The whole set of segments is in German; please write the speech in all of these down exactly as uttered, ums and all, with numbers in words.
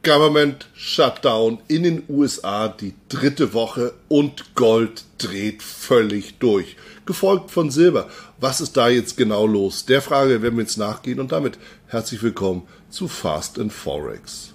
Government Shutdown in den U S A, die dritte Woche und Gold dreht völlig durch. Gefolgt von Silber. Was ist da jetzt genau los? Der Frage werden wir jetzt nachgehen und damit herzlich willkommen zu Fast and Forex.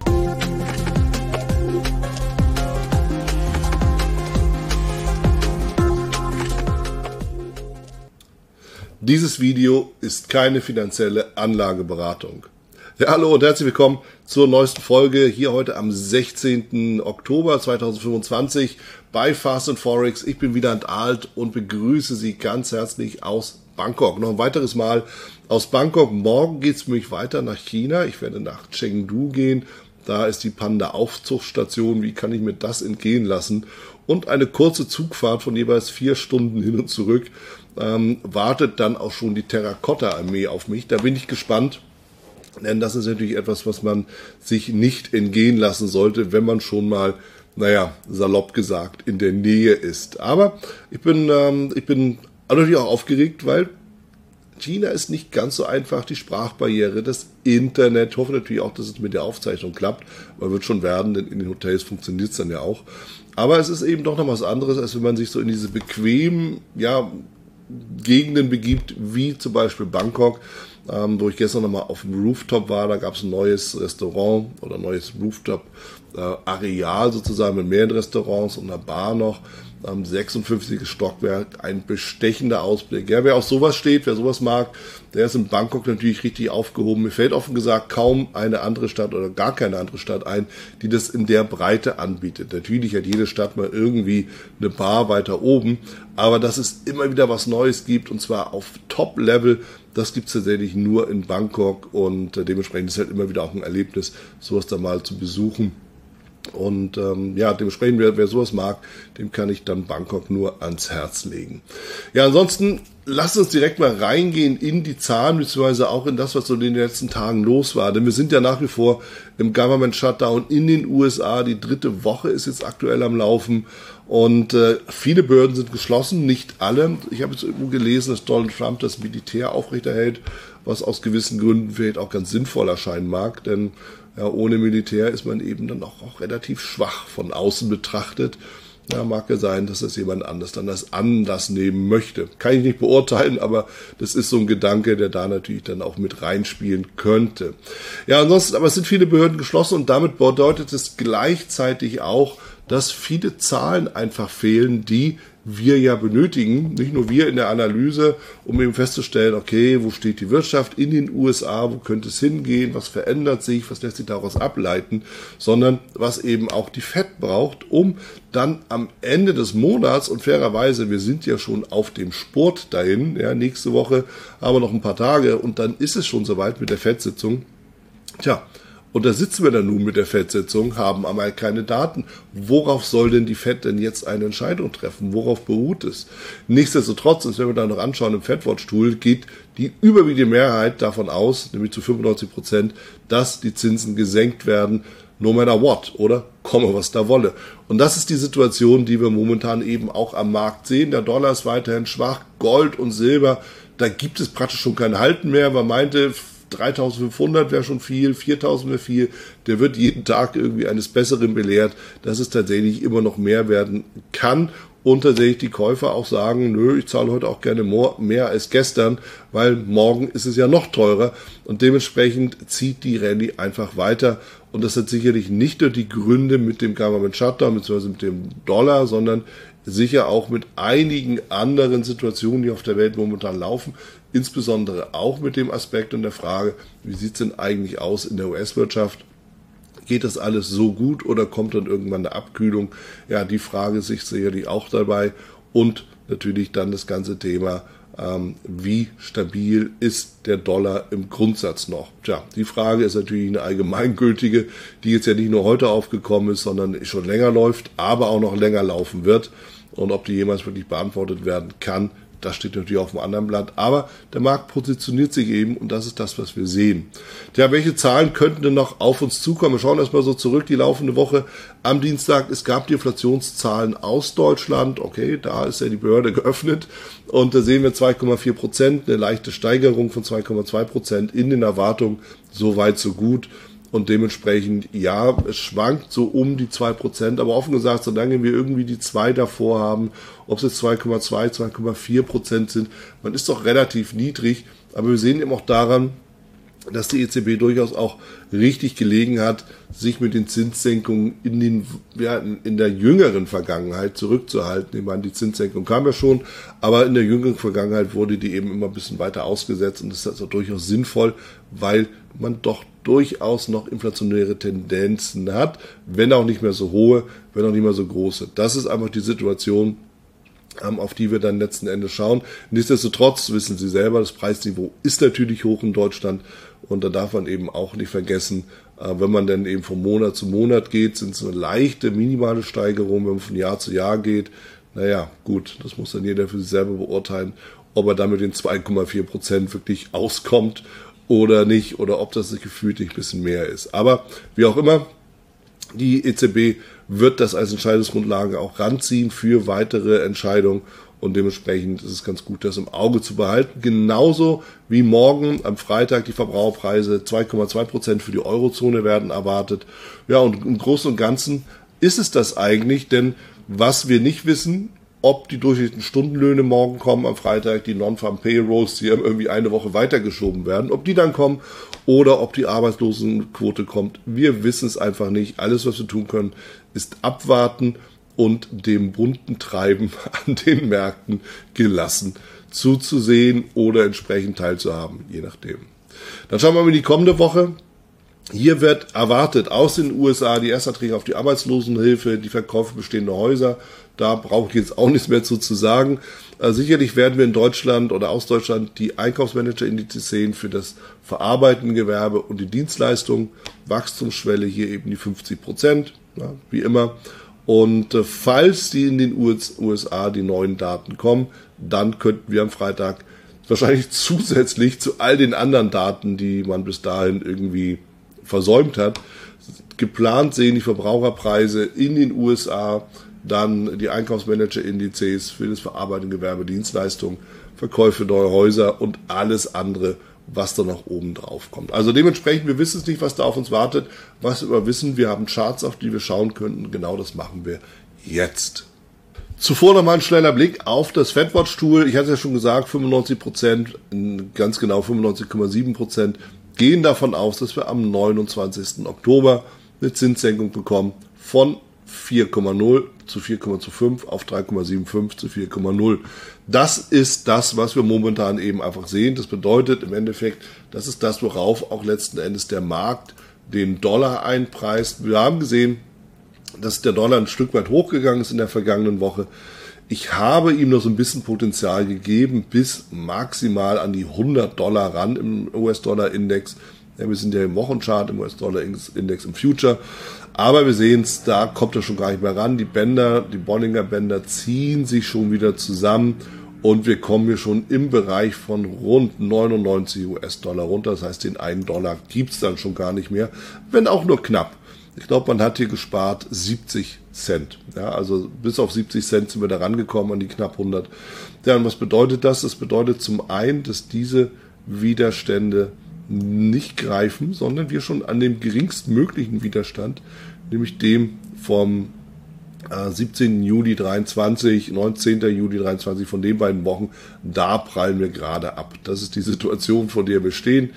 Dieses Video ist keine finanzielle Anlageberatung. Ja, hallo und herzlich willkommen zur neuesten Folge hier heute am sechzehnten Oktober zweitausendfünfundzwanzig bei Fast and Forex. Ich bin wieder entalt und begrüße Sie ganz herzlich aus Bangkok. Noch ein weiteres Mal aus Bangkok. Morgen geht es für mich weiter nach China. Ich werde nach Chengdu gehen. Da ist die Panda-Aufzuchtstation. Wie kann ich mir das entgehen lassen? Und eine kurze Zugfahrt von jeweils vier Stunden hin und zurück ähm, wartet dann auch schon die Terrakotta-Armee auf mich. Da bin ich gespannt. Denn das ist natürlich etwas, was man sich nicht entgehen lassen sollte, wenn man schon mal, naja, salopp gesagt, in der Nähe ist. Aber ich bin, ähm, ich bin natürlich auch aufgeregt, weil China ist nicht ganz so einfach, die Sprachbarriere, das Internet. Ich hoffe natürlich auch, dass es mit der Aufzeichnung klappt, weil wird schon werden, denn in den Hotels funktioniert es dann ja auch. Aber es ist eben doch noch was anderes, als wenn man sich so in diese bequemen, ja, Gegenden begibt, wie zum Beispiel Bangkok, ähm, wo ich gestern nochmal auf dem Rooftop war. Da gab es ein neues Restaurant oder ein neues Rooftop-Areal äh, sozusagen mit mehreren Restaurants und einer Bar noch. Ähm, sechsundfünfziges Stockwerk, ein bestechender Ausblick. Ja, wer auf sowas steht, wer sowas mag, der ist in Bangkok natürlich richtig aufgehoben. Mir fällt offen gesagt kaum eine andere Stadt oder gar keine andere Stadt ein, die das in der Breite anbietet. Natürlich hat jede Stadt mal irgendwie eine Bar weiter oben, aber dass es immer wieder was Neues gibt und zwar auf Top-Level, das gibt es tatsächlich nur in Bangkok und äh, dementsprechend ist halt immer wieder auch ein Erlebnis, sowas da mal zu besuchen. Und ähm, ja, dementsprechend, wer, wer sowas mag, dem kann ich dann Bangkok nur ans Herz legen. Ja, ansonsten lasst uns direkt mal reingehen in die Zahlen, beziehungsweise auch in das, was so in den letzten Tagen los war. Denn wir sind ja nach wie vor im Government Shutdown in den U S A. Die dritte Woche ist jetzt aktuell am Laufen und äh, viele Behörden sind geschlossen, nicht alle. Ich habe jetzt irgendwo gelesen, dass Donald Trump das Militär aufrechterhält, was aus gewissen Gründen vielleicht auch ganz sinnvoll erscheinen mag, denn ja, ohne Militär ist man eben dann auch, auch relativ schwach von außen betrachtet. Ja, mag ja sein, dass das jemand anders dann als Anlass nehmen möchte. Kann ich nicht beurteilen, aber das ist so ein Gedanke, der da natürlich dann auch mit reinspielen könnte. Ja, ansonsten, aber es sind viele Behörden geschlossen und damit bedeutet es gleichzeitig auch, dass viele Zahlen einfach fehlen, die wir ja benötigen, nicht nur wir in der Analyse, um eben festzustellen, okay, wo steht die Wirtschaft in den U S A, wo könnte es hingehen, was verändert sich, was lässt sich daraus ableiten, sondern was eben auch die Fed braucht, um dann am Ende des Monats, und fairerweise, wir sind ja schon auf dem Spurt dahin, ja, nächste Woche haben wir noch ein paar Tage und dann ist es schon soweit mit der Fed-Sitzung. Tja, und da sitzen wir dann nun mit der Fed-Sitzung, haben aber keine Daten. Worauf soll denn die Fed denn jetzt eine Entscheidung treffen? Worauf beruht es? Nichtsdestotrotz, und wenn wir da noch anschauen, im Fed-Watch-Tool geht die überwiegende Mehrheit davon aus, nämlich zu fünfundneunzig Prozent, dass die Zinsen gesenkt werden, no matter what, oder? Komme, was da wolle. Und das ist die Situation, die wir momentan eben auch am Markt sehen. Der Dollar ist weiterhin schwach, Gold und Silber, da gibt es praktisch schon kein Halten mehr. Man meinte, dreitausendfünfhundert wäre schon viel, viertausend wäre viel. Der wird jeden Tag irgendwie eines Besseren belehrt, dass es tatsächlich immer noch mehr werden kann. Und tatsächlich die Käufer auch sagen, nö, ich zahle heute auch gerne mehr als gestern, weil morgen ist es ja noch teurer. Und dementsprechend zieht die Rallye einfach weiter. Und das hat sicherlich nicht nur die Gründe mit dem Government Shutdown bzw. mit dem Dollar, sondern sicher auch mit einigen anderen Situationen, die auf der Welt momentan laufen. Insbesondere auch mit dem Aspekt und der Frage, wie sieht es denn eigentlich aus in der U S-Wirtschaft? Geht das alles so gut oder kommt dann irgendwann eine Abkühlung? Ja, die Frage ist sicherlich auch dabei. Und natürlich dann das ganze Thema, ähm, wie stabil ist der Dollar im Grundsatz noch? Tja, die Frage ist natürlich eine allgemeingültige, die jetzt ja nicht nur heute aufgekommen ist, sondern schon länger läuft, aber auch noch länger laufen wird. Und ob die jemals wirklich beantwortet werden kann, das steht natürlich auf dem anderen Blatt. Aber der Markt positioniert sich eben und das ist das, was wir sehen. Tja, welche Zahlen könnten denn noch auf uns zukommen? Wir schauen erstmal so zurück, die laufende Woche am Dienstag. Es gab die Inflationszahlen aus Deutschland. Okay, da ist ja die Behörde geöffnet. Und da sehen wir zwei Komma vier Prozent, eine leichte Steigerung von zwei Komma zwei Prozent in den Erwartungen. So weit, so gut. Und dementsprechend, ja, es schwankt so um die zwei Prozent, aber offen gesagt, solange wir irgendwie die zwei davor haben, ob es jetzt zwei Komma zwei, zwei Komma vier Prozent sind, man ist doch relativ niedrig, aber wir sehen eben auch daran, dass die E Z B durchaus auch richtig gelegen hat, sich mit den Zinssenkungen in den ja, in der jüngeren Vergangenheit zurückzuhalten. Ich meine, die Zinssenkung kam ja schon, aber in der jüngeren Vergangenheit wurde die eben immer ein bisschen weiter ausgesetzt und das ist also durchaus sinnvoll, weil man doch durchaus noch inflationäre Tendenzen hat, wenn auch nicht mehr so hohe, wenn auch nicht mehr so große. Das ist einfach die Situation, auf die wir dann letzten Endes schauen. Nichtsdestotrotz wissen Sie selber, das Preisniveau ist natürlich hoch in Deutschland und da darf man eben auch nicht vergessen, wenn man dann eben von Monat zu Monat geht, sind es so leichte, minimale Steigerungen, wenn man von Jahr zu Jahr geht. Naja, gut, das muss dann jeder für sich selber beurteilen, ob er damit den zwei Komma vier Prozent wirklich auskommt oder nicht, oder ob das gefühlt ein bisschen mehr ist. Aber wie auch immer, die E Z B wird das als Entscheidungsgrundlage auch ranziehen für weitere Entscheidungen und dementsprechend ist es ganz gut, das im Auge zu behalten. Genauso wie morgen am Freitag die Verbraucherpreise zwei Komma zwei Prozent für die Eurozone werden erwartet. Ja, und im Großen und Ganzen ist es das eigentlich, denn was wir nicht wissen, ob die durchschnittlichen Stundenlöhne morgen kommen am Freitag, die Non-Farm Payrolls, die irgendwie eine Woche weitergeschoben werden, ob die dann kommen oder ob die Arbeitslosenquote kommt. Wir wissen es einfach nicht. Alles, was wir tun können, ist abwarten und dem bunten Treiben an den Märkten gelassen zuzusehen oder entsprechend teilzuhaben, je nachdem. Dann schauen wir mal in die kommende Woche. Hier wird erwartet aus den U S A die Erstanträge auf die Arbeitslosenhilfe, die Verkäufe bestehender Häuser. Da brauche ich jetzt auch nichts mehr zu, zu sagen. Äh, sicherlich werden wir in Deutschland oder aus Deutschland die Einkaufsmanager-Indizes sehen für das verarbeitende Gewerbe und die Dienstleistungen. Wachstumsschwelle hier eben die fünfzig Prozent, ja, wie immer. Und äh, falls die in den U S A die neuen Daten kommen, dann könnten wir am Freitag wahrscheinlich zusätzlich zu all den anderen Daten, die man bis dahin irgendwie versäumt hat, geplant sehen die Verbraucherpreise in den U S A, dann die Einkaufsmanager-Indizes für das verarbeitende Gewerbe, Dienstleistungen, Verkäufe neuer Häuser und alles andere, was da noch oben drauf kommt. Also dementsprechend, wir wissen es nicht, was da auf uns wartet. Was wir wissen, wir haben Charts, auf die wir schauen könnten. Genau das machen wir jetzt. Zuvor nochmal ein schneller Blick auf das FedWatch-Tool. Ich hatte es ja schon gesagt, fünfundneunzig Prozent, ganz genau fünfundneunzig Komma sieben Prozent, gehen davon aus, dass wir am neunundzwanzigsten Oktober eine Zinssenkung bekommen von vier Komma null zu vier Komma fünf auf drei Komma fünfundsiebzig zu vier Komma null. Das ist das, was wir momentan eben einfach sehen. Das bedeutet im Endeffekt, das ist das, worauf auch letzten Endes der Markt den Dollar einpreist. Wir haben gesehen, dass der Dollar ein Stück weit hochgegangen ist in der vergangenen Woche. Ich habe ihm noch so ein bisschen Potenzial gegeben, bis maximal an die hundert Dollar ran im U S-Dollar-Index. Ja, wir sind ja im Wochenchart, im U S-Dollar-Index im Future. Aber wir sehen es, da kommt er schon gar nicht mehr ran. Die Bänder, die Bollinger Bänder ziehen sich schon wieder zusammen und wir kommen hier schon im Bereich von rund neunundneunzig U S-Dollar runter. Das heißt, den einen Dollar gibt es dann schon gar nicht mehr, wenn auch nur knapp. Ich glaube, man hat hier gespart siebzig Cent. Ja, also bis auf siebzig Cent sind wir da rangekommen an die knapp hundert. Ja, und was bedeutet das? Das bedeutet zum einen, dass diese Widerstände nicht greifen, sondern wir schon an dem geringstmöglichen Widerstand, nämlich dem vom äh, siebzehnten Juli dreiundzwanzig, neunzehnten Juli dreiundzwanzig, von den beiden Wochen, da prallen wir gerade ab. Das ist die Situation, vor der wir stehen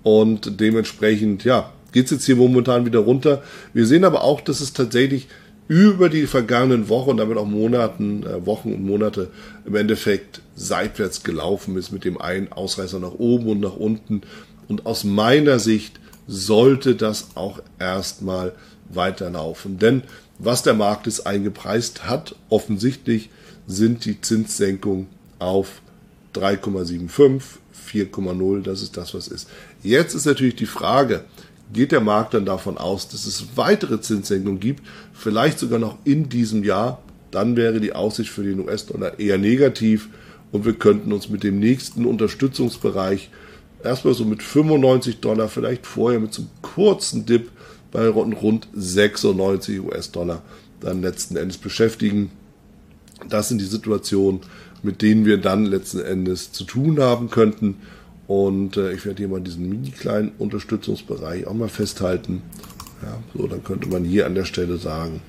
und dementsprechend, ja, geht es jetzt hier momentan wieder runter. Wir sehen aber auch, dass es tatsächlich über die vergangenen Wochen und damit auch Monaten, äh, Wochen und Monate im Endeffekt seitwärts gelaufen ist mit dem einen Ausreißer nach oben und nach unten. Und aus meiner Sicht sollte das auch erstmal weiterlaufen. Denn was der Markt es eingepreist hat, offensichtlich sind die Zinssenkungen auf drei Komma fünfundsiebzig, vier Komma null, das ist das, was ist. Jetzt ist natürlich die Frage, geht der Markt dann davon aus, dass es weitere Zinssenkungen gibt, vielleicht sogar noch in diesem Jahr, dann wäre die Aussicht für den U S-Dollar eher negativ und wir könnten uns mit dem nächsten Unterstützungsbereich erstmal so mit fünfundneunzig Dollar, vielleicht vorher mit so einem kurzen Dip bei rund sechsundneunzig U S-Dollar dann letzten Endes beschäftigen. Das sind die Situationen, mit denen wir dann letzten Endes zu tun haben könnten. Und äh, ich werde hier mal diesen mini kleinen Unterstützungsbereich auch mal festhalten. Ja, so, dann könnte man hier an der Stelle sagen,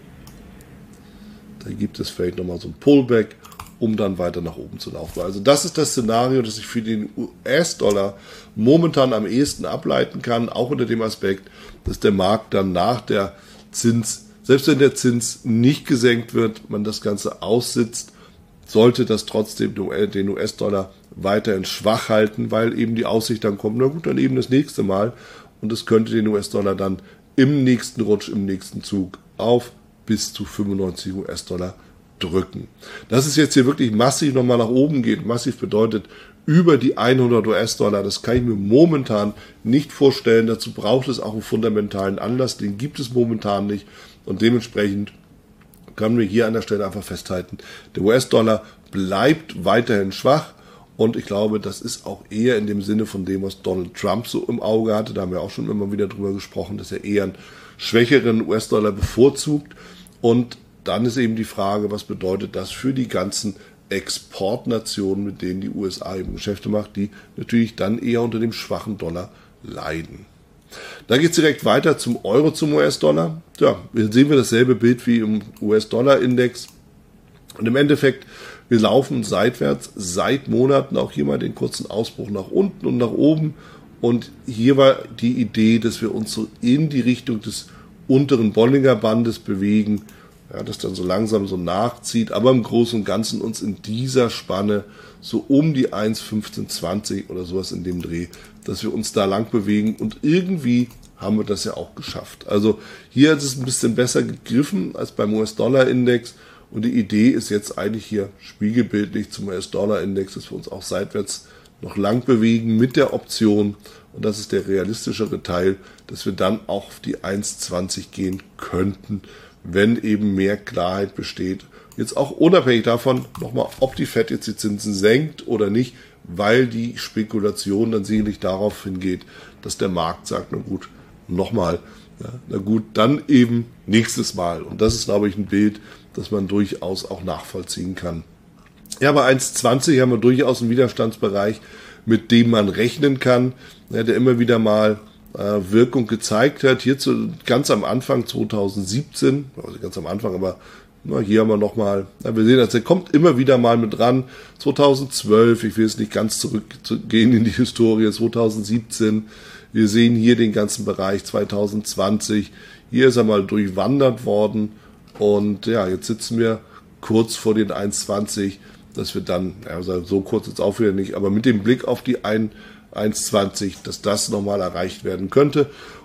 da gibt es vielleicht nochmal so ein Pullback, um dann weiter nach oben zu laufen. Also das ist das Szenario, das ich für den U S-Dollar momentan am ehesten ableiten kann, auch unter dem Aspekt, dass der Markt dann nach der Zins, selbst wenn der Zins nicht gesenkt wird, man das Ganze aussitzt, sollte das trotzdem den U S-Dollar weiterhin schwach halten, weil eben die Aussicht dann kommt, na gut, dann eben das nächste Mal. Und es könnte den U S-Dollar dann im nächsten Rutsch, im nächsten Zug auf bis zu fünfundneunzig U S-Dollar drücken. Dass es jetzt hier wirklich massiv nochmal nach oben geht, massiv bedeutet über die hundert U S-Dollar, das kann ich mir momentan nicht vorstellen. Dazu braucht es auch einen fundamentalen Anlass, den gibt es momentan nicht. Und dementsprechend können wir hier an der Stelle einfach festhalten, der U S-Dollar bleibt weiterhin schwach. Und ich glaube, das ist auch eher in dem Sinne von dem, was Donald Trump so im Auge hatte. Da haben wir auch schon immer wieder drüber gesprochen, dass er eher einen schwächeren U S-Dollar bevorzugt. Und dann ist eben die Frage, was bedeutet das für die ganzen Exportnationen, mit denen die U S A eben Geschäfte macht, die natürlich dann eher unter dem schwachen Dollar leiden. Da geht es direkt weiter zum Euro, zum U S-Dollar. Ja, hier sehen wir dasselbe Bild wie im U S-Dollar-Index. Und im Endeffekt, wir laufen seitwärts seit Monaten, auch hier mal den kurzen Ausbruch nach unten und nach oben. Und hier war die Idee, dass wir uns so in die Richtung des unteren Bollinger Bandes bewegen, ja, das dann so langsam so nachzieht, aber im Großen und Ganzen uns in dieser Spanne so um die eins Komma fünfzehn zwanzig oder sowas in dem Dreh, dass wir uns da lang bewegen und irgendwie haben wir das ja auch geschafft. Also hier ist es ein bisschen besser gegriffen als beim U S-Dollar-Index. Und die Idee ist jetzt eigentlich hier spiegelbildlich zum U S-Dollar-Index, dass wir uns auch seitwärts noch lang bewegen mit der Option, und das ist der realistischere Teil, dass wir dann auch auf die eins Komma zwanzig gehen könnten, wenn eben mehr Klarheit besteht. Jetzt auch unabhängig davon nochmal, ob die Fed jetzt die Zinsen senkt oder nicht, weil die Spekulation dann sicherlich darauf hingeht, dass der Markt sagt, na gut, nochmal, ja, na gut, dann eben nächstes Mal. Und das ist, glaube ich, ein Bild, das man durchaus auch nachvollziehen kann. Ja, bei eins Komma zwanzig haben wir durchaus einen Widerstandsbereich, mit dem man rechnen kann, ja, der immer wieder mal äh, Wirkung gezeigt hat. Hier zu, ganz am Anfang zweitausendsiebzehn, also ganz am Anfang, aber na, hier haben wir nochmal, ja, wir sehen, also er kommt immer wieder mal mit ran. zweitausendzwölf, ich will jetzt nicht ganz zurückgehen in die Historie, zweitausendsiebzehn, wir sehen hier den ganzen Bereich zweitausendzwanzig, hier ist er mal durchwandert worden. Und ja, jetzt sitzen wir kurz vor den eins Komma zwanzig, dass wir dann, also so kurz jetzt auch wieder nicht, aber mit dem Blick auf die eins Komma zwanzig, dass das nochmal erreicht werden könnte.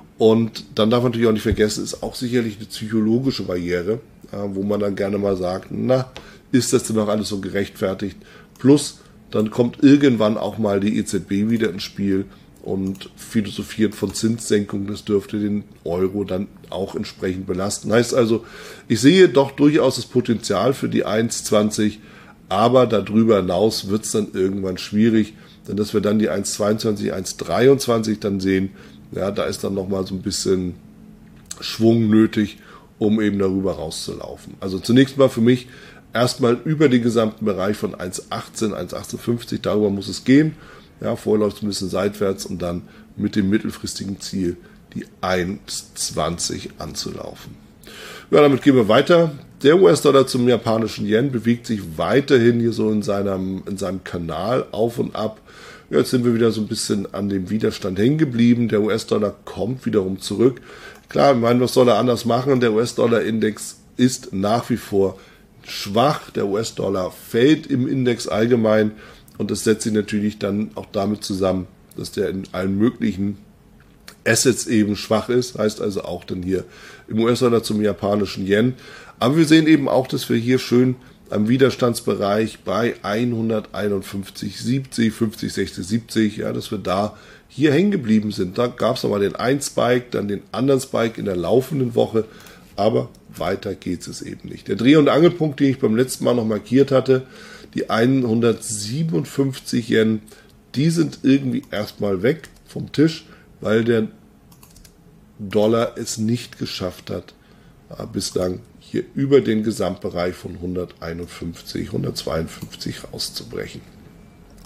Und dann darf man natürlich auch nicht vergessen, ist auch sicherlich eine psychologische Barriere, wo man dann gerne mal sagt, na, ist das denn noch alles so gerechtfertigt? Plus, dann kommt irgendwann auch mal die E Z B wieder ins Spiel und philosophiert von Zinssenkung, das dürfte den Euro dann auch entsprechend belasten. Heißt also, ich sehe doch durchaus das Potenzial für die eins Komma zwanzig, aber darüber hinaus wird es dann irgendwann schwierig, denn dass wir dann die eins Komma zweiundzwanzig, eins Komma dreiundzwanzig dann sehen, ja, da ist dann nochmal so ein bisschen Schwung nötig, um eben darüber rauszulaufen. Also zunächst mal für mich erstmal über den gesamten Bereich von eins Komma achtzehn, eins Komma achtundfünfzig, darüber muss es gehen. Ja, vorher läuft es ein bisschen seitwärts und dann mit dem mittelfristigen Ziel die eins Komma zwanzig anzulaufen. Ja, damit gehen wir weiter. Der U S-Dollar zum japanischen Yen bewegt sich weiterhin hier so in seinem, in seinem Kanal auf und ab. Ja, jetzt sind wir wieder so ein bisschen an dem Widerstand hängen geblieben. Der U S-Dollar kommt wiederum zurück. Klar, ich meine, was soll er anders machen? Der U S-Dollar-Index ist nach wie vor schwach. Der U S-Dollar fällt im Index allgemein. Und das setzt sich natürlich dann auch damit zusammen, dass der in allen möglichen Assets eben schwach ist. Heißt also auch dann hier im U S-Dollar zum japanischen Yen. Aber wir sehen eben auch, dass wir hier schön am Widerstandsbereich bei hunderteinundfünfzig, siebzig, fünfzig, sechzig, siebzig, ja, dass wir da hier hängen geblieben sind. Da gab es nochmal den einen Spike, dann den anderen Spike in der laufenden Woche. Aber weiter geht es eben nicht. Der Dreh- und Angelpunkt, den ich beim letzten Mal noch markiert hatte, die hundertsiebenundfünfzig Yen, die sind irgendwie erstmal weg vom Tisch, weil der Dollar es nicht geschafft hat, bislang hier über den Gesamtbereich von hunderteinundfünfzig, hundertzweiundfünfzig rauszubrechen.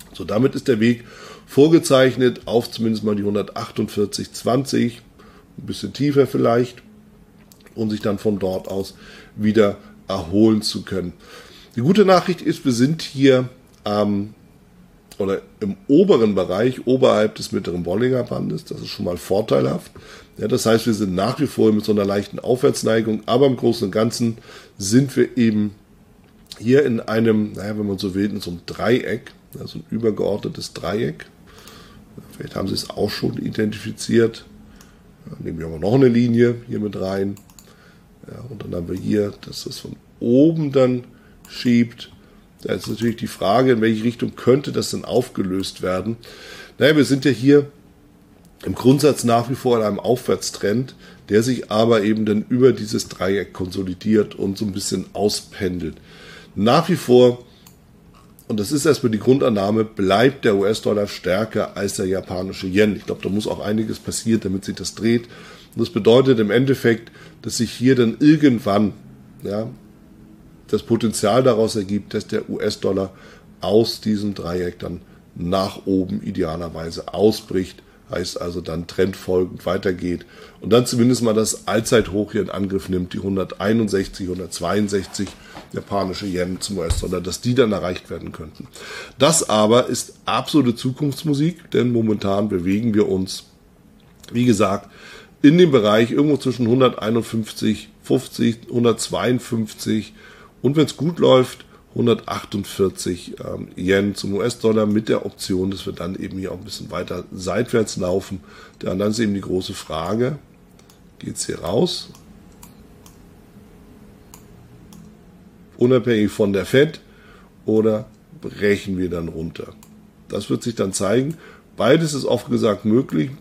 So, damit ist der Weg vorgezeichnet auf zumindest mal die hundertachtundvierzig zwanzig, ein bisschen tiefer vielleicht, um sich dann von dort aus wieder erholen zu können. Die gute Nachricht ist, wir sind hier ähm, oder im oberen Bereich, oberhalb des mittleren Bollinger Bandes. Das ist schon mal vorteilhaft. Ja, das heißt, wir sind nach wie vor mit so einer leichten Aufwärtsneigung, aber im Großen und Ganzen sind wir eben hier in einem, naja, wenn man so will, in so einem Dreieck, also ein übergeordnetes Dreieck. Vielleicht haben Sie es auch schon identifiziert. Dann nehmen wir aber noch eine Linie hier mit rein. Ja, und dann haben wir hier, dass das von oben dann schiebt. Da ist natürlich die Frage, in welche Richtung könnte das denn aufgelöst werden. Naja, wir sind ja hier im Grundsatz nach wie vor in einem Aufwärtstrend, der sich aber eben dann über dieses Dreieck konsolidiert und so ein bisschen auspendelt. Nach wie vor, und das ist erstmal die Grundannahme, bleibt der U S-Dollar stärker als der japanische Yen. Ich glaube, da muss auch einiges passieren, damit sich das dreht. Und das bedeutet im Endeffekt, dass sich hier dann irgendwann, ja, das Potenzial daraus ergibt, dass der U S-Dollar aus diesem Dreieck dann nach oben idealerweise ausbricht, heißt also dann trendfolgend weitergeht und dann zumindest mal das Allzeithoch hier in Angriff nimmt, die hunderteinundsechzig, hundertzweiundsechzig japanische Yen zum U S-Dollar, dass die dann erreicht werden könnten. Das aber ist absolute Zukunftsmusik, denn momentan bewegen wir uns, wie gesagt, in dem Bereich irgendwo zwischen hunderteinundfünfzig, fünfzig, hundertzweiundfünfzig und wenn es gut läuft, hundertachtundvierzig ähm, Yen zum U S-Dollar mit der Option, dass wir dann eben hier auch ein bisschen weiter seitwärts laufen. Ja, und dann ist eben die große Frage, geht es hier raus? Unabhängig von der Fed oder brechen wir dann runter? Das wird sich dann zeigen. Beides ist oft gesagt möglich.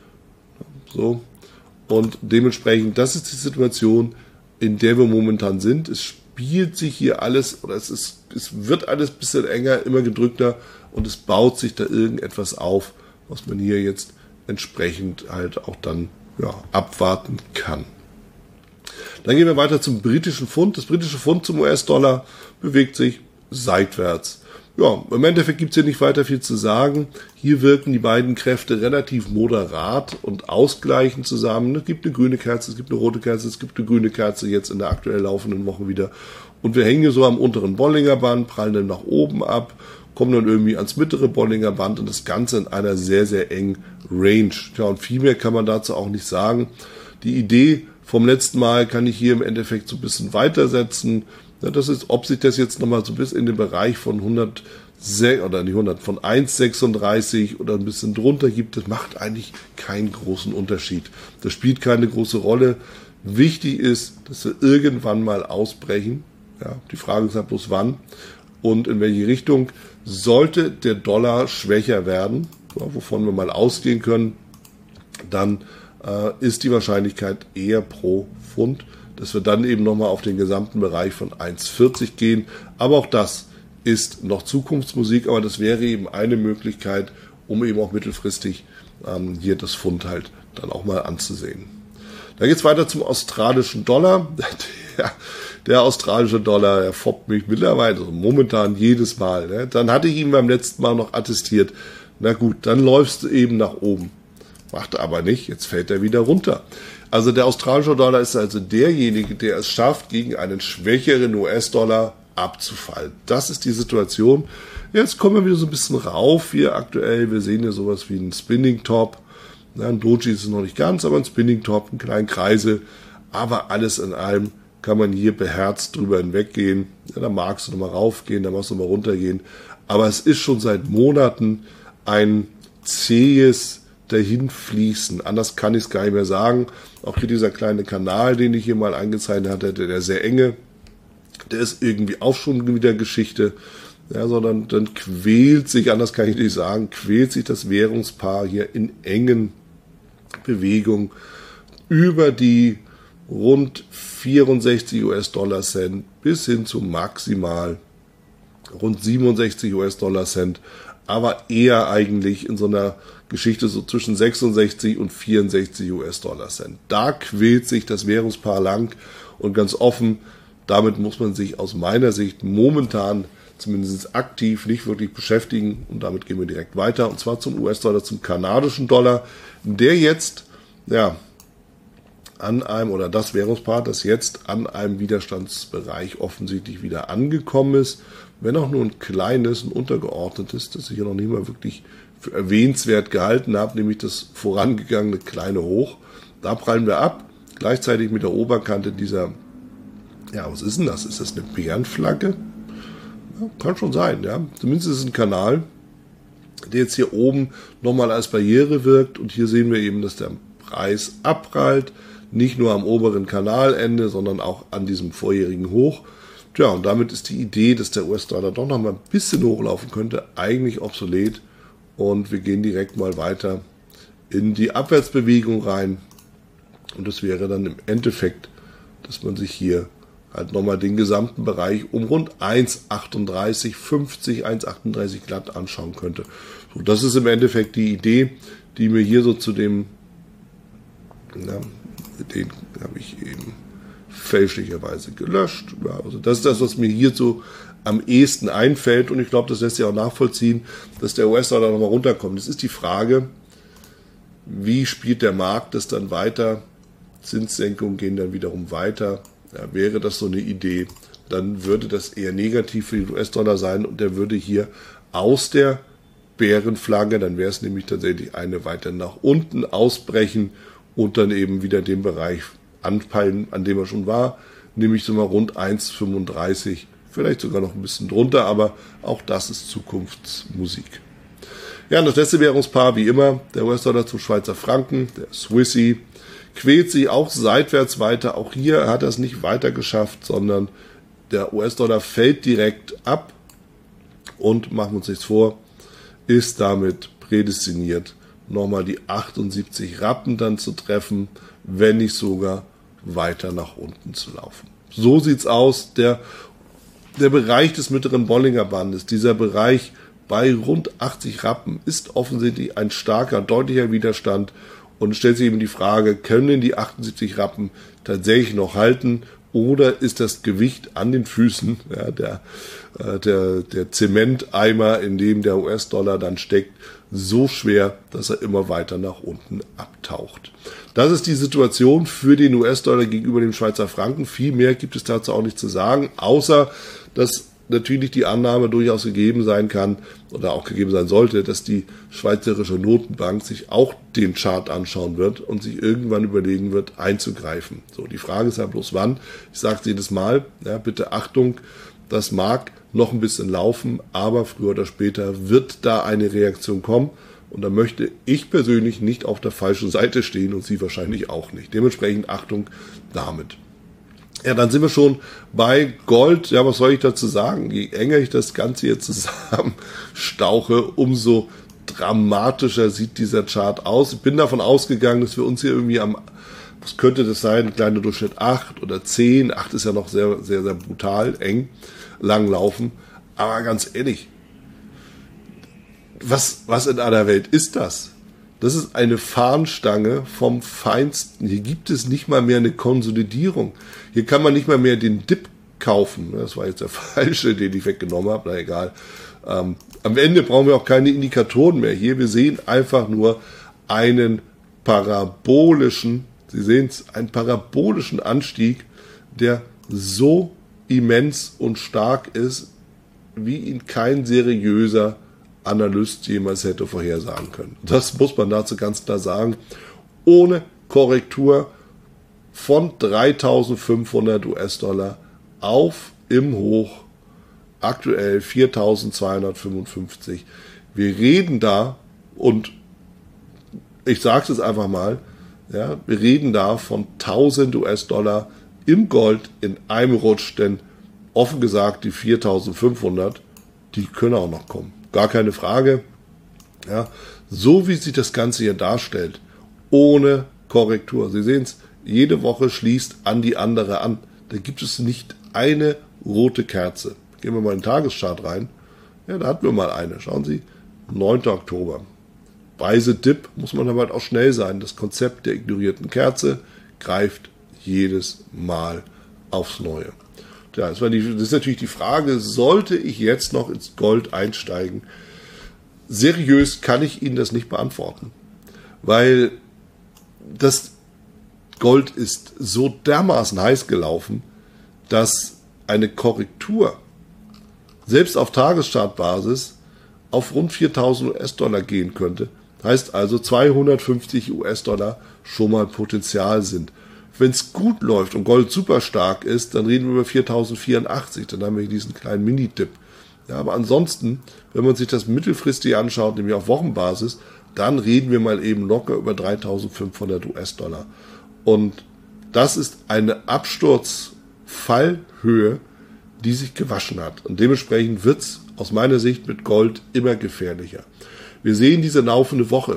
So. Und dementsprechend, das ist die Situation, in der wir momentan sind. Es spielt sich hier alles, oder es ist, es wird alles ein bisschen enger, immer gedrückter und es baut sich da irgendetwas auf, was man hier jetzt entsprechend halt auch dann ja, abwarten kann. Dann gehen wir weiter zum britischen Pfund. Das britische Pfund zum U S-Dollar bewegt sich seitwärts. Ja, im Endeffekt gibt es hier nicht weiter viel zu sagen. Hier wirken die beiden Kräfte relativ moderat und ausgleichend zusammen. Es gibt eine grüne Kerze, es gibt eine rote Kerze, es gibt eine grüne Kerze jetzt in der aktuell laufenden Woche wieder. Und wir hängen hier so am unteren Bollinger Band, prallen dann nach oben ab, kommen dann irgendwie ans mittlere Bollinger Band und das Ganze in einer sehr, sehr engen Range. Ja, und viel mehr kann man dazu auch nicht sagen. Die Idee vom letzten Mal kann ich hier im Endeffekt so ein bisschen weitersetzen. Ja, das ist, ob sich das jetzt nochmal so bis in den Bereich von hundert oder nicht hundert, von eins Komma sechsunddreißig oder ein bisschen drunter gibt, das macht eigentlich keinen großen Unterschied. Das spielt keine große Rolle. Wichtig ist, dass wir irgendwann mal ausbrechen. Ja, die Frage ist halt bloß wann und in welche Richtung. Sollte der Dollar schwächer werden, ja, wovon wir mal ausgehen können, dann äh, ist die Wahrscheinlichkeit eher pro Pfund, dass wir dann eben nochmal auf den gesamten Bereich von eins Komma vierzig gehen. Aber auch das ist noch Zukunftsmusik, aber das wäre eben eine Möglichkeit, um eben auch mittelfristig ähm, hier das Pfund halt dann auch mal anzusehen. Dann geht es weiter zum australischen Dollar. Der, der australische Dollar, der foppt mich mittlerweile, also momentan jedes Mal. Ne? Dann hatte ich ihn beim letzten Mal noch attestiert. Na gut, dann läufst du eben nach oben. Macht er aber nicht, jetzt fällt er wieder runter. Also der australische Dollar ist also derjenige, der es schafft, gegen einen schwächeren U S-Dollar abzufallen. Das ist die Situation. Jetzt kommen wir wieder so ein bisschen rauf hier aktuell. Wir sehen hier sowas wie einen Spinning Top. Ja, ein Doji ist es noch nicht ganz, aber ein Spinning Top, einen kleinen Kreisel. Aber alles in allem kann man hier beherzt drüber hinweggehen. Ja, da magst du nochmal raufgehen, da magst du nochmal runtergehen. Aber es ist schon seit Monaten ein zähes Dahinfließen. Anders kann ich es gar nicht mehr sagen. Auch hier dieser kleine Kanal, den ich hier mal eingezeichnet hatte, der, der sehr enge, der ist irgendwie auch schon wieder Geschichte. Ja, sondern dann quält sich, anders kann ich nicht sagen, quält sich das Währungspaar hier in engen Bewegungen über die rund vierundsechzig U S-Dollar Cent bis hin zu maximal rund siebenundsechzig U S-Dollar Cent, aber eher eigentlich in so einer Geschichte so zwischen sechsundsechzig und vierundsechzig U S-Dollar Cent. Da quält sich das Währungspaar lang und ganz offen, damit muss man sich aus meiner Sicht momentan zumindest aktiv nicht wirklich beschäftigen. Und damit gehen wir direkt weiter. Und zwar zum U S-Dollar, zum kanadischen Dollar, der jetzt, ja, an einem, oder das Währungspaar, das jetzt an einem Widerstandsbereich offensichtlich wieder angekommen ist, wenn auch nur ein kleines, ein untergeordnetes, das ich ja noch nicht mal wirklich für erwähnenswert gehalten habe, nämlich das vorangegangene kleine Hoch. Da prallen wir ab, gleichzeitig mit der Oberkante dieser, ja, was ist denn das? Ist das eine Bärenflagge? Ja, kann schon sein, ja. Zumindest ist es ein Kanal, der jetzt hier oben nochmal als Barriere wirkt, und hier sehen wir eben, dass der Preis abprallt, nicht nur am oberen Kanalende, sondern auch an diesem vorherigen Hoch. Tja, und damit ist die Idee, dass der U S-Dollar doch noch mal ein bisschen hochlaufen könnte, eigentlich obsolet. Und wir gehen direkt mal weiter in die Abwärtsbewegung rein. Und das wäre dann im Endeffekt, dass man sich hier halt nochmal den gesamten Bereich um rund eins Komma achtunddreißig fünfzig, eins Komma achtunddreißig glatt anschauen könnte. So, das ist im Endeffekt die Idee, die mir hier so zu dem, na, den habe ich eben fälschlicherweise gelöscht. Ja, also das ist das, was mir hierzu am ehesten einfällt, und ich glaube, das lässt sich auch nachvollziehen, dass der U S-Dollar nochmal runterkommt. Es ist die Frage, wie spielt der Markt das dann weiter? Zinssenkungen gehen dann wiederum weiter. Ja, wäre das so eine Idee, dann würde das eher negativ für den U S-Dollar sein, und der würde hier aus der Bärenflagge, dann wäre es nämlich tatsächlich eine weiter nach unten ausbrechen und dann eben wieder den Bereich anpeilen, an dem er schon war, nämlich so mal rund eins Komma fünfunddreißig, vielleicht sogar noch ein bisschen drunter, aber auch das ist Zukunftsmusik. Ja, und das letzte Währungspaar, wie immer, der U S-Dollar zum Schweizer Franken, der Swissy, quält sich auch seitwärts weiter. Auch hier hat er es nicht weiter geschafft, sondern der U S-Dollar fällt direkt ab und, machen wir uns nichts vor, ist damit prädestiniert, nochmal die achtundsiebzig Rappen dann zu treffen, wenn nicht sogar weiter nach unten zu laufen. So sieht's aus. Der, der Bereich des mittleren Bollinger Bandes, dieser Bereich bei rund achtzig Rappen, ist offensichtlich ein starker, deutlicher Widerstand, und es stellt sich eben die Frage, können die achtundsiebzig Rappen tatsächlich noch halten, oder ist das Gewicht an den Füßen, ja, der, äh, der, der Zementeimer, in dem der U S-Dollar dann steckt, so schwer, dass er immer weiter nach unten abtaucht. Das ist die Situation für den U S-Dollar gegenüber dem Schweizer Franken. Viel mehr gibt es dazu auch nicht zu sagen, außer dass natürlich die Annahme durchaus gegeben sein kann oder auch gegeben sein sollte, dass die Schweizerische Notenbank sich auch den Chart anschauen wird und sich irgendwann überlegen wird, einzugreifen. So, die Frage ist ja bloß wann. Ich sage es jedes Mal, ja, bitte Achtung, das mag noch ein bisschen laufen, aber früher oder später wird da eine Reaktion kommen, und da möchte ich persönlich nicht auf der falschen Seite stehen und Sie wahrscheinlich auch nicht. Dementsprechend Achtung damit. Ja, dann sind wir schon bei Gold. Ja, was soll ich dazu sagen? Je enger ich das Ganze hier zusammen stauche, umso dramatischer sieht dieser Chart aus. Ich bin davon ausgegangen, dass wir uns hier irgendwie am, was könnte das sein, ein kleiner Durchschnitt acht oder zehn, acht ist ja noch sehr, sehr, sehr brutal, eng, lang laufen. Aber ganz ehrlich, was, was in aller Welt ist das? Das ist eine Fahnenstange vom Feinsten. Hier gibt es nicht mal mehr eine Konsolidierung. Hier kann man nicht mal mehr den Dip kaufen. Das war jetzt der falsche, den ich weggenommen habe. Na egal. Ähm, am Ende brauchen wir auch keine Indikatoren mehr. Hier, wir sehen einfach nur einen parabolischen, Sie sehen es, einen parabolischen Anstieg, der so immens und stark ist, wie ihn kein seriöser Analyst jemals hätte vorhersagen können. Das muss man dazu ganz klar sagen. Ohne Korrektur von dreitausendfünfhundert U S-Dollar auf im Hoch, aktuell viertausendzweihundertfünfundfünfzig. Wir reden da, und ich sage es einfach mal, ja, wir reden da von tausend U S-Dollar im Gold in einem Rutsch, denn offen gesagt, die viertausendfünfhundert, die können auch noch kommen. Gar keine Frage. Ja, so wie sich das Ganze hier darstellt, ohne Korrektur. Sie sehen es, jede Woche schließt an die andere an. Da gibt es nicht eine rote Kerze. Gehen wir mal in den Tageschart rein. Ja, da hatten wir mal eine. Schauen Sie, neunter Oktober. Preise Dip, muss man aber halt auch schnell sein. Das Konzept der ignorierten Kerze greift jedes Mal aufs Neue. Ja, das, war die, das ist natürlich die Frage, sollte ich jetzt noch ins Gold einsteigen? Seriös kann ich Ihnen das nicht beantworten, weil das Gold ist so dermaßen heiß gelaufen, dass eine Korrektur selbst auf Tageschartbasis auf rund viertausend US-Dollar gehen könnte. Heißt also zweihundertfünfzig US-Dollar schon mal Potenzial sind. Wenn es gut läuft und Gold super stark ist, dann reden wir über viertausendvierundachtzig. Dann haben wir diesen kleinen Mini-Dip. Ja, aber ansonsten, wenn man sich das mittelfristig anschaut, nämlich auf Wochenbasis, dann reden wir mal eben locker über dreitausendfünfhundert US-Dollar. Und das ist eine Absturzfallhöhe, die sich gewaschen hat. Und dementsprechend wird es aus meiner Sicht mit Gold immer gefährlicher. Wir sehen diese laufende Woche.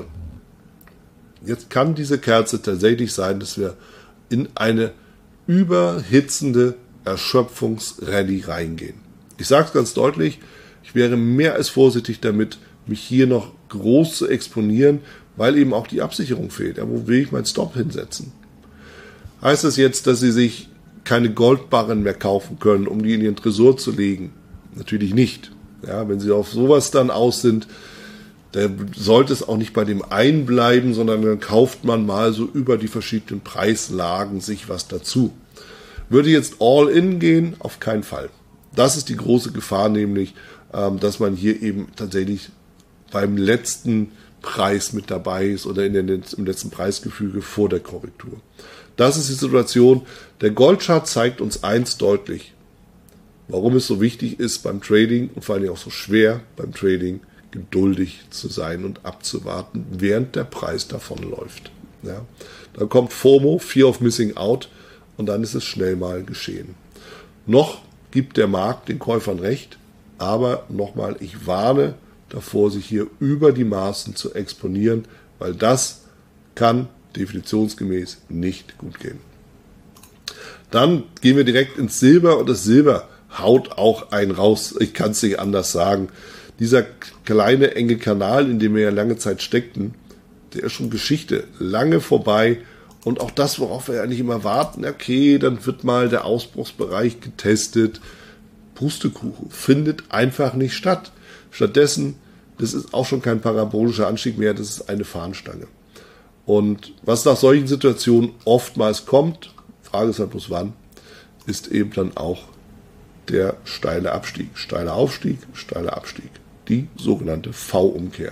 Jetzt kann diese Kerze tatsächlich sein, dass wir in eine überhitzende Erschöpfungsrallye reingehen. Ich sage es ganz deutlich, ich wäre mehr als vorsichtig damit, mich hier noch groß zu exponieren, weil eben auch die Absicherung fehlt. Ja, wo will ich meinen Stop hinsetzen? Heißt das jetzt, dass Sie sich keine Goldbarren mehr kaufen können, um die in Ihren Tresor zu legen? Natürlich nicht. Ja, wenn Sie auf sowas dann aus sind, da sollte es auch nicht bei dem einen bleiben, sondern dann kauft man mal so über die verschiedenen Preislagen sich was dazu. Würde jetzt all in gehen? Auf keinen Fall. Das ist die große Gefahr, nämlich, dass man hier eben tatsächlich beim letzten Preis mit dabei ist oder in den, im letzten Preisgefüge vor der Korrektur. Das ist die Situation. Der Goldchart zeigt uns eins deutlich, warum es so wichtig ist beim Trading und vor allem auch so schwer beim Trading, geduldig zu sein und abzuwarten, während der Preis davonläuft. Ja, dann kommt FOMO, Fear of Missing Out, und dann ist es schnell mal geschehen. Noch gibt der Markt den Käufern recht, aber nochmal, ich warne davor, sich hier über die Maßen zu exponieren, weil das kann definitionsgemäß nicht gut gehen. Dann gehen wir direkt ins Silber, und das Silber haut auch einen raus. Ich kann es nicht anders sagen. Dieser kleine, enge Kanal, in dem wir ja lange Zeit steckten, der ist schon Geschichte, lange vorbei. Und auch das, worauf wir eigentlich immer warten, okay, dann wird mal der Ausbruchsbereich getestet. Pustekuchen findet einfach nicht statt. Stattdessen, das ist auch schon kein parabolischer Anstieg mehr, das ist eine Fahnenstange. Und was nach solchen Situationen oftmals kommt, Frage ist halt bloß wann, ist eben dann auch der steile Abstieg. Steiler Aufstieg, steiler Abstieg. Die sogenannte V-Umkehr.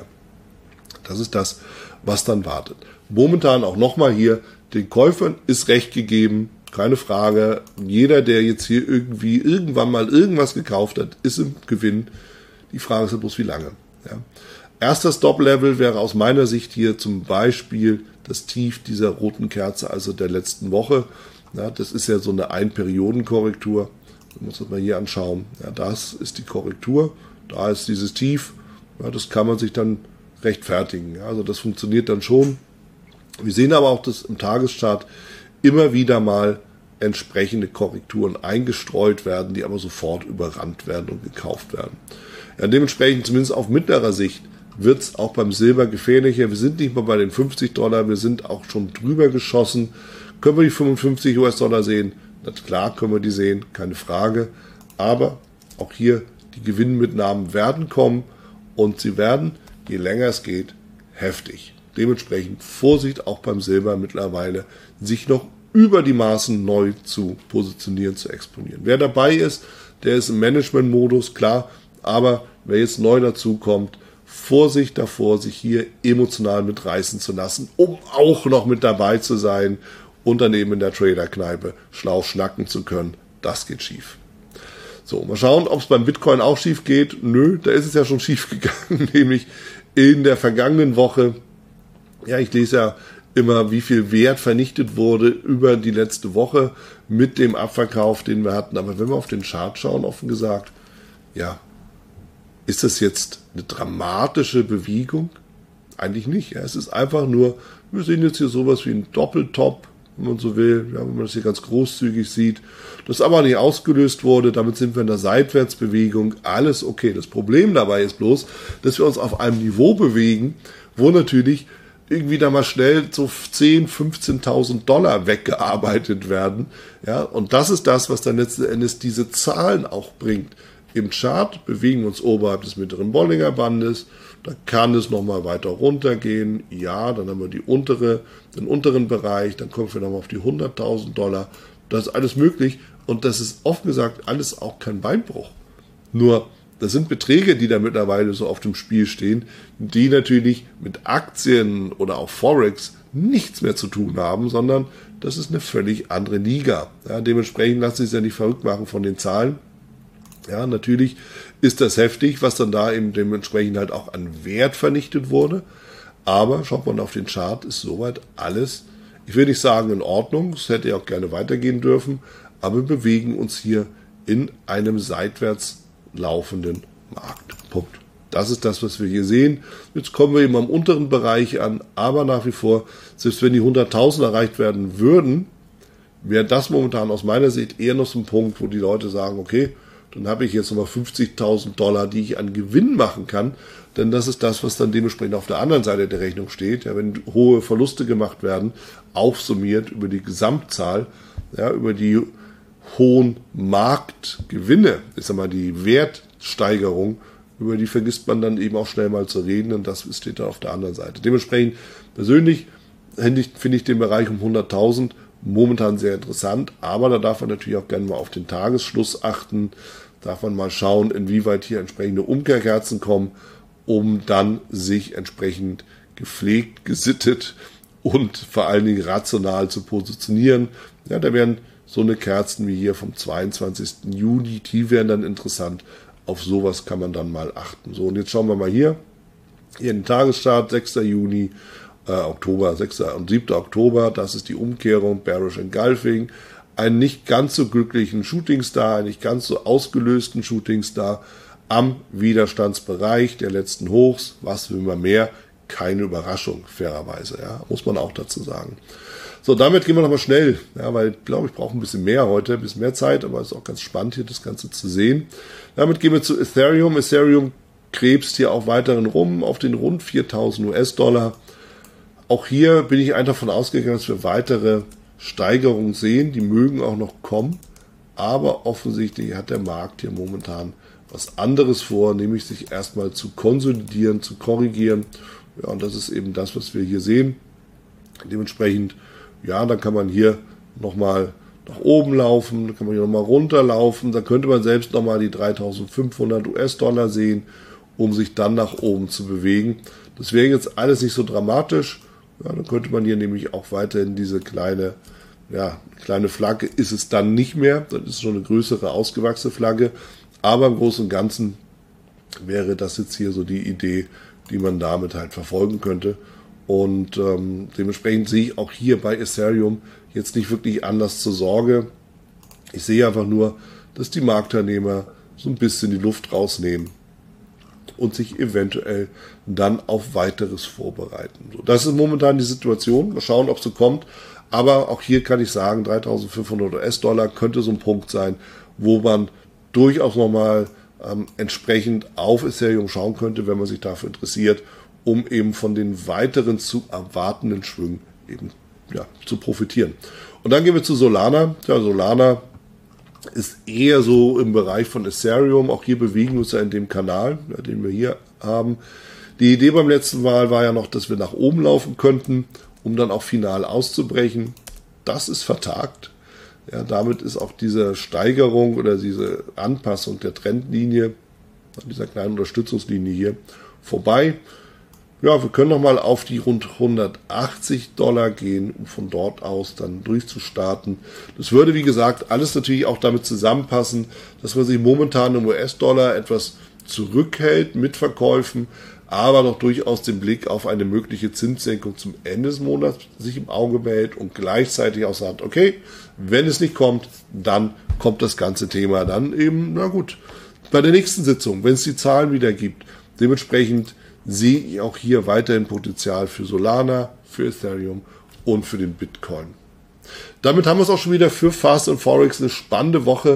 Das ist das, was dann wartet. Momentan auch nochmal hier, den Käufern ist Recht gegeben, keine Frage. Jeder, der jetzt hier irgendwie irgendwann mal irgendwas gekauft hat, ist im Gewinn. Die Frage ist ja bloß, wie lange. Ja. Erster Stop-Level wäre aus meiner Sicht hier zum Beispiel das Tief dieser roten Kerze, also der letzten Woche. Ja, das ist ja so eine Ein-Perioden-Korrektur. Wenn wir uns das mal hier anschauen, ja, das ist die Korrektur, da ist dieses Tief, ja, das kann man sich dann rechtfertigen. Ja, also das funktioniert dann schon. Wir sehen aber auch, dass im Tageschart immer wieder mal entsprechende Korrekturen eingestreut werden, die aber sofort überrannt werden und gekauft werden. Ja, dementsprechend, zumindest auf mittlerer Sicht, wird es auch beim Silber gefährlicher. Wir sind nicht mal bei den fünfzig Dollar, wir sind auch schon drüber geschossen. Können wir die fünfundfünfzig US-Dollar sehen? Na klar können wir die sehen, keine Frage. Aber auch hier, die Gewinnmitnahmen werden kommen und sie werden, je länger es geht, heftig. Dementsprechend Vorsicht auch beim Silber mittlerweile, sich noch über die Maßen neu zu positionieren, zu exponieren. Wer dabei ist, der ist im Management-Modus, klar, aber wer jetzt neu dazu kommt, Vorsicht davor, sich hier emotional mitreißen zu lassen, um auch noch mit dabei zu sein und dann eben in der Trader-Kneipe schlau schnacken zu können. Das geht schief. So, mal schauen, ob es beim Bitcoin auch schief geht. Nö, da ist es ja schon schief gegangen, nämlich in der vergangenen Woche. Ja, ich lese ja immer, wie viel Wert vernichtet wurde über die letzte Woche mit dem Abverkauf, den wir hatten. Aber wenn wir auf den Chart schauen, offen gesagt, ja, ist das jetzt eine dramatische Bewegung? Eigentlich nicht. Ja. Es ist einfach nur, wir sehen jetzt hier sowas wie ein Doppeltop, wenn man so will, ja, wenn man das hier ganz großzügig sieht, das aber nicht ausgelöst wurde, damit sind wir in der Seitwärtsbewegung, alles okay. Das Problem dabei ist bloß, dass wir uns auf einem Niveau bewegen, wo natürlich irgendwie da mal schnell so zehntausend, fünfzehntausend Dollar weggearbeitet werden. Ja, und das ist das, was dann letzten Endes diese Zahlen auch bringt. Im Chart bewegen wir uns oberhalb des mittleren Bollinger Bandes. Da kann es nochmal weiter runtergehen. Ja, dann haben wir die untere, den unteren Bereich. Dann kommen wir nochmal auf die hunderttausend Dollar. Das ist alles möglich. Und das ist offen gesagt alles auch kein Beinbruch. Nur, das sind Beträge, die da mittlerweile so auf dem Spiel stehen, die natürlich mit Aktien oder auch Forex nichts mehr zu tun haben, sondern das ist eine völlig andere Liga. Ja, dementsprechend lassen Sie sich ja nicht verrückt machen von den Zahlen. Ja, natürlich ist das heftig, was dann da eben dementsprechend halt auch an Wert vernichtet wurde. Aber schaut man auf den Chart, ist soweit alles, ich will nicht sagen in Ordnung, es hätte ja auch gerne weitergehen dürfen, aber wir bewegen uns hier in einem seitwärts laufenden Markt. Punkt. Das ist das, was wir hier sehen. Jetzt kommen wir eben am unteren Bereich an, aber nach wie vor, selbst wenn die hunderttausend erreicht werden würden, wäre das momentan aus meiner Sicht eher noch so ein Punkt, wo die Leute sagen, okay, dann habe ich jetzt nochmal fünfzigtausend Dollar, die ich an Gewinn machen kann, denn das ist das, was dann dementsprechend auf der anderen Seite der Rechnung steht. Ja, wenn hohe Verluste gemacht werden, aufsummiert über die Gesamtzahl, ja, über die hohen Marktgewinne, ich sag mal die Wertsteigerung, über die vergisst man dann eben auch schnell mal zu reden und das steht dann auf der anderen Seite. Dementsprechend persönlich finde ich, finde ich den Bereich um hunderttausend momentan sehr interessant, aber da darf man natürlich auch gerne mal auf den Tagesschluss achten, darf man mal schauen, inwieweit hier entsprechende Umkehrkerzen kommen, um dann sich entsprechend gepflegt, gesittet und vor allen Dingen rational zu positionieren. Ja, da werden so eine Kerzen wie hier vom zweiundzwanzigsten Juni, die wären dann interessant. Auf sowas kann man dann mal achten. So, und jetzt schauen wir mal hier. Hier in den Tagesstart, sechster Juni, äh, Oktober, sechster und siebter Oktober. Das ist die Umkehrung, Bearish Engulfing. Einen nicht ganz so glücklichen Shootingstar, einen nicht ganz so ausgelösten Shootingstar am Widerstandsbereich der letzten Hochs. Was will man mehr? Keine Überraschung, fairerweise, ja, muss man auch dazu sagen. So, damit gehen wir nochmal schnell, ja, weil ich glaube, ich brauche ein bisschen mehr heute, ein bisschen mehr Zeit, aber es ist auch ganz spannend hier das Ganze zu sehen. Damit gehen wir zu Ethereum. Ethereum krebst hier auch weiterhin rum auf den rund viertausend US-Dollar. Auch hier bin ich einfach davon ausgegangen, dass wir weitere Steigerungen sehen, die mögen auch noch kommen, aber offensichtlich hat der Markt hier momentan was anderes vor, nämlich sich erstmal zu konsolidieren, zu korrigieren. Ja, und das ist eben das, was wir hier sehen. Dementsprechend, ja, dann kann man hier nochmal nach oben laufen, dann kann man hier nochmal runterlaufen, dann könnte man selbst nochmal die dreitausendfünfhundert US-Dollar sehen, um sich dann nach oben zu bewegen. Das wäre jetzt alles nicht so dramatisch. Ja, dann könnte man hier nämlich auch weiterhin diese kleine, ja, kleine Flagge ist es dann nicht mehr. Das ist schon eine größere, ausgewachsene Flagge. Aber im Großen und Ganzen wäre das jetzt hier so die Idee, die man damit halt verfolgen könnte. Und ähm, dementsprechend sehe ich auch hier bei Ethereum jetzt nicht wirklich Anlass zur Sorge. Ich sehe einfach nur, dass die Marktteilnehmer so ein bisschen die Luft rausnehmen und sich eventuell dann auf weiteres vorbereiten. So, das ist momentan die Situation. Mal schauen, ob es so kommt. Aber auch hier kann ich sagen, dreitausendfünfhundert US-Dollar könnte so ein Punkt sein, wo man durchaus nochmal ähm, entsprechend auf Ethereum schauen könnte, wenn man sich dafür interessiert, um eben von den weiteren zu erwartenden Schwüngen eben ja, zu profitieren. Und dann gehen wir zu Solana. Ja, Solana ist eher so im Bereich von Ethereum. Auch hier bewegen wir uns ja in dem Kanal, ja, den wir hier haben. Die Idee beim letzten Mal war ja noch, dass wir nach oben laufen könnten, um dann auch final auszubrechen. Das ist vertagt. Ja, damit ist auch diese Steigerung oder diese Anpassung der Trendlinie, dieser kleinen Unterstützungslinie hier, vorbei. Ja, wir können nochmal auf die rund hundertachtzig Dollar gehen, um von dort aus dann durchzustarten. Das würde, wie gesagt, alles natürlich auch damit zusammenpassen, dass man sich momentan im U S-Dollar etwas zurückhält mit Verkäufen, aber noch durchaus den Blick auf eine mögliche Zinssenkung zum Ende des Monats sich im Auge behält und gleichzeitig auch sagt, okay, wenn es nicht kommt, dann kommt das ganze Thema dann eben, na gut, bei der nächsten Sitzung, wenn es die Zahlen wieder gibt. Dementsprechend sehe ich auch hier weiterhin Potenzial für Solana, für Ethereum und für den Bitcoin. Damit haben wir es auch schon wieder für Fast and Forex eine spannende Woche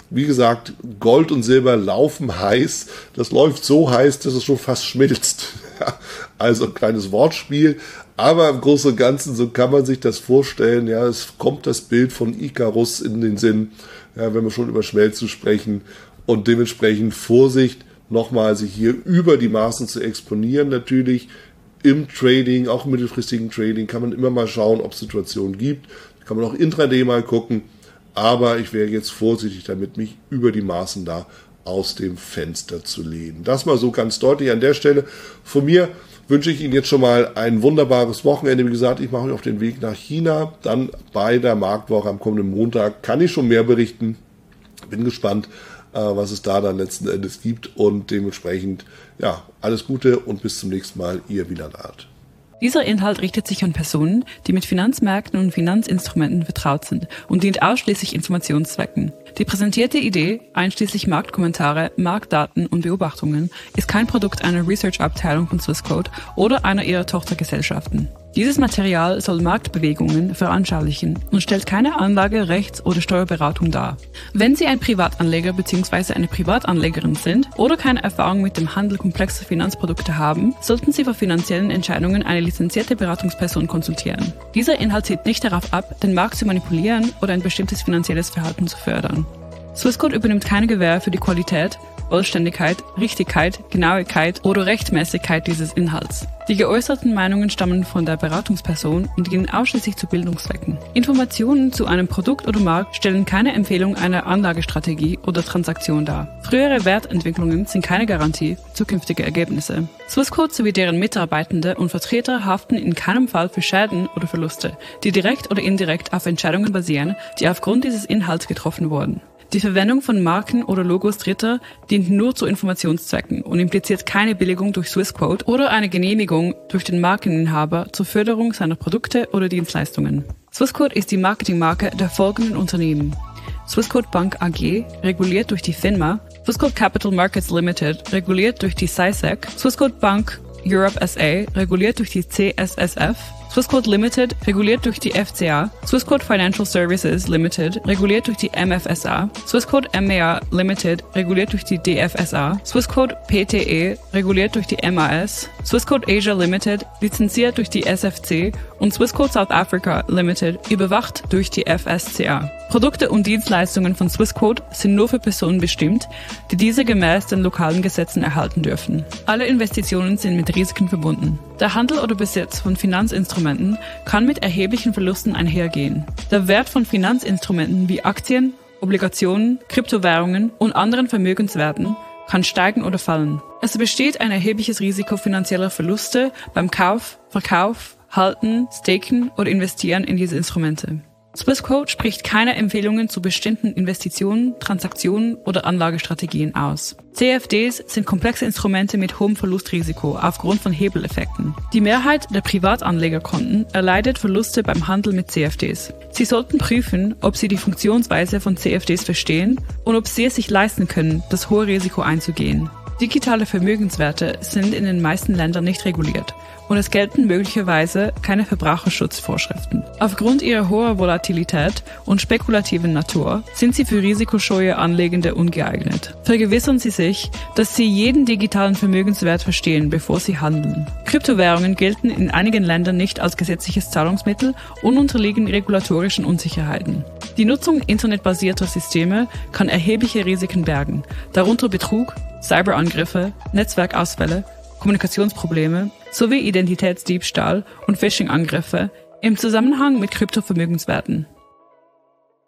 Wie gesagt, Gold und Silber laufen heiß. Das läuft so heiß, dass es schon fast schmilzt. Also ein kleines Wortspiel. Aber im Großen und Ganzen, so kann man sich das vorstellen. Ja, es kommt das Bild von Ikarus in den Sinn, ja, wenn wir schon über Schmelzen sprechen. Und dementsprechend Vorsicht, nochmal sich hier über die Maßen zu exponieren. Natürlich im Trading, auch im mittelfristigen Trading, kann man immer mal schauen, ob es Situationen gibt. Da kann man auch intraday mal gucken. Aber ich wäre jetzt vorsichtig damit, mich über die Maßen da aus dem Fenster zu lehnen. Das mal so ganz deutlich an der Stelle. Von mir wünsche ich Ihnen jetzt schon mal ein wunderbares Wochenende. Wie gesagt, ich mache mich auf den Weg nach China. Dann bei der Marktwoche am kommenden Montag kann ich schon mehr berichten. Bin gespannt, was es da dann letzten Endes gibt. Und dementsprechend, ja, alles Gute und bis zum nächsten Mal. Ihr Wieland Art. Dieser Inhalt richtet sich an Personen, die mit Finanzmärkten und Finanzinstrumenten vertraut sind und dient ausschließlich Informationszwecken. Die präsentierte Idee, einschließlich Marktkommentare, Marktdaten und Beobachtungen, ist kein Produkt einer Research-Abteilung von Swissquote oder einer ihrer Tochtergesellschaften. Dieses Material soll Marktbewegungen veranschaulichen und stellt keine Anlage-, Rechts- oder Steuerberatung dar. Wenn Sie ein Privatanleger bzw. eine Privatanlegerin sind oder keine Erfahrung mit dem Handel komplexer Finanzprodukte haben, sollten Sie für finanziellen Entscheidungen eine lizenzierte Beratungsperson konsultieren. Dieser Inhalt zielt nicht darauf ab, den Markt zu manipulieren oder ein bestimmtes finanzielles Verhalten zu fördern. Swissquote übernimmt keine Gewähr für die Qualität, Vollständigkeit, Richtigkeit, Genauigkeit oder Rechtmäßigkeit dieses Inhalts. Die geäußerten Meinungen stammen von der Beratungsperson und dienen ausschließlich zu Bildungszwecken. Informationen zu einem Produkt oder Markt stellen keine Empfehlung einer Anlagestrategie oder Transaktion dar. Frühere Wertentwicklungen sind keine Garantie für zukünftige Ergebnisse. Swissquote sowie deren Mitarbeitende und Vertreter haften in keinem Fall für Schäden oder Verluste, die direkt oder indirekt auf Entscheidungen basieren, die aufgrund dieses Inhalts getroffen wurden. Die Verwendung von Marken oder Logos Dritter dient nur zu Informationszwecken und impliziert keine Billigung durch Swissquote oder eine Genehmigung durch den Markeninhaber zur Förderung seiner Produkte oder Dienstleistungen. Swissquote ist die Marketingmarke der folgenden Unternehmen: Swissquote Bank A G, reguliert durch die FINMA, Swissquote Capital Markets Limited, reguliert durch die S I S E C, Swissquote Bank Europe S A, reguliert durch die C S S F, Swissquote Limited, reguliert durch die F C A, Swissquote Financial Services Limited, reguliert durch die M F S A, Swissquote M A A Limited, reguliert durch die D F S A, Swissquote P T E, reguliert durch die M A S, Swissquote Asia Limited, lizenziert durch die S F C und Swissquote South Africa Limited, überwacht durch die F S C A. Produkte und Dienstleistungen von Swissquote sind nur für Personen bestimmt, die diese gemäß den lokalen Gesetzen erhalten dürfen. Alle Investitionen sind mit Risiken verbunden. Der Handel oder Besitz von Finanzinstrumenten kann mit erheblichen Verlusten einhergehen. Der Wert von Finanzinstrumenten wie Aktien, Obligationen, Kryptowährungen und anderen Vermögenswerten kann steigen oder fallen. Es besteht ein erhebliches Risiko finanzieller Verluste beim Kauf, Verkauf, Halten, Staken oder Investieren in diese Instrumente. Swissquote spricht keine Empfehlungen zu bestimmten Investitionen, Transaktionen oder Anlagestrategien aus. C F Ds sind komplexe Instrumente mit hohem Verlustrisiko aufgrund von Hebeleffekten. Die Mehrheit der Privatanlegerkonten erleidet Verluste beim Handel mit C F Ds. Sie sollten prüfen, ob Sie die Funktionsweise von C F Ds verstehen und ob Sie es sich leisten können, das hohe Risiko einzugehen. Digitale Vermögenswerte sind in den meisten Ländern nicht reguliert und es gelten möglicherweise keine Verbraucherschutzvorschriften. Aufgrund ihrer hohen Volatilität und spekulativen Natur sind sie für risikoscheue Anlegende ungeeignet. Vergewissern Sie sich, dass Sie jeden digitalen Vermögenswert verstehen, bevor Sie handeln. Kryptowährungen gelten in einigen Ländern nicht als gesetzliches Zahlungsmittel und unterliegen regulatorischen Unsicherheiten. Die Nutzung internetbasierter Systeme kann erhebliche Risiken bergen, darunter Betrug, Cyberangriffe, Netzwerkausfälle, Kommunikationsprobleme sowie Identitätsdiebstahl und Phishing-Angriffe im Zusammenhang mit Kryptovermögenswerten.